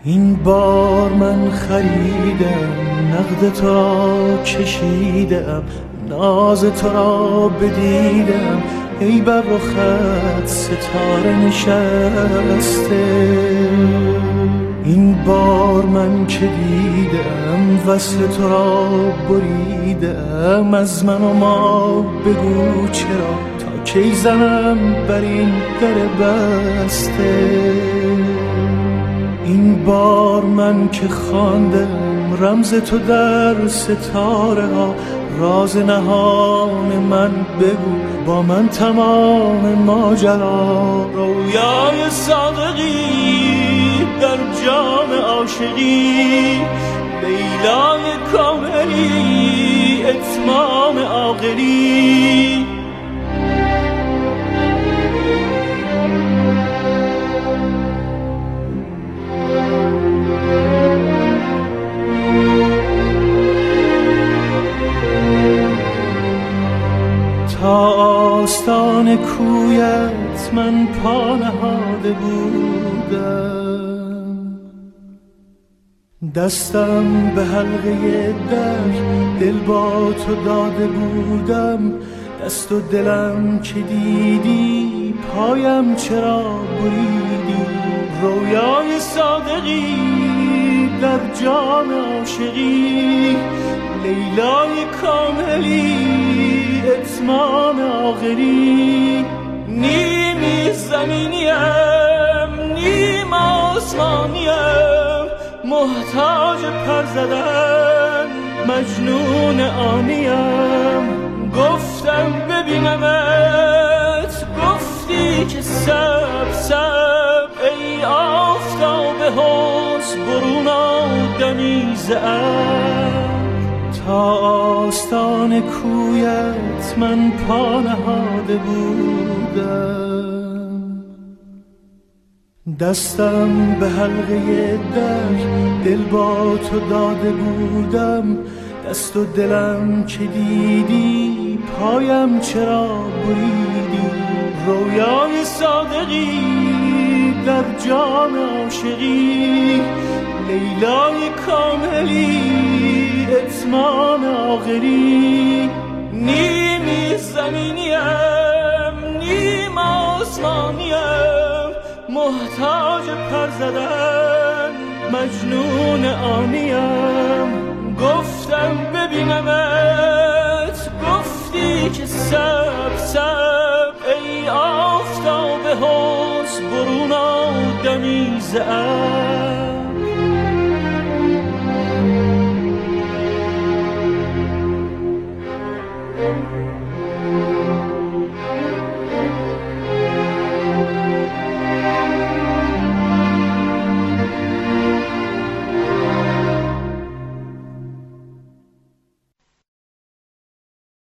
این بار من خریدم، نقد تو را کشیدم، ناز تو را بدیدم، ای بر رخت ستاره نشسته. این بار من که دیدم وصل تو را بریدم، از من و ما بگو چرا، تا کی زنم بر این در بسته. این بار من که خواندم رمز تو در ستاره ها، راز نهان من بگو با من تمام ماجرا. رویای صادقی در جام عاشقی، لیلای کاملی اتمام عاقلی. تا آستان کویت من پا نهاده بودم، دستم به حلقه در دل با تو داده بودم. دست و دلم که دیدی پایم چرا بریدی. رویای صادقی در جام عاشقی، لیلای کاملی اتمام آخری. نیمی زمینیم نیم آسمانیم، محتاج پر زدن مجنون آنیم. گفتم ببینمت، گفتی که سب سب، ای آفتاب حسن برون آدمی ز ابر. تا آستان کویت من پا نهاده بودم، دستم به حلقه در دل با تو داده بودم. دست و دلم که دیدی پایم چرا بریدی. رویای صادقی در جام عاشقی، لیلای کاملی اتمام آخری. نیمی زمینیم نیم آسمانیم، محتاج پر زدن مجنون آنیم. گفتم ببینمت، گفتی که سب سب، ای آفتاب حسن برون آدمی ز ابر.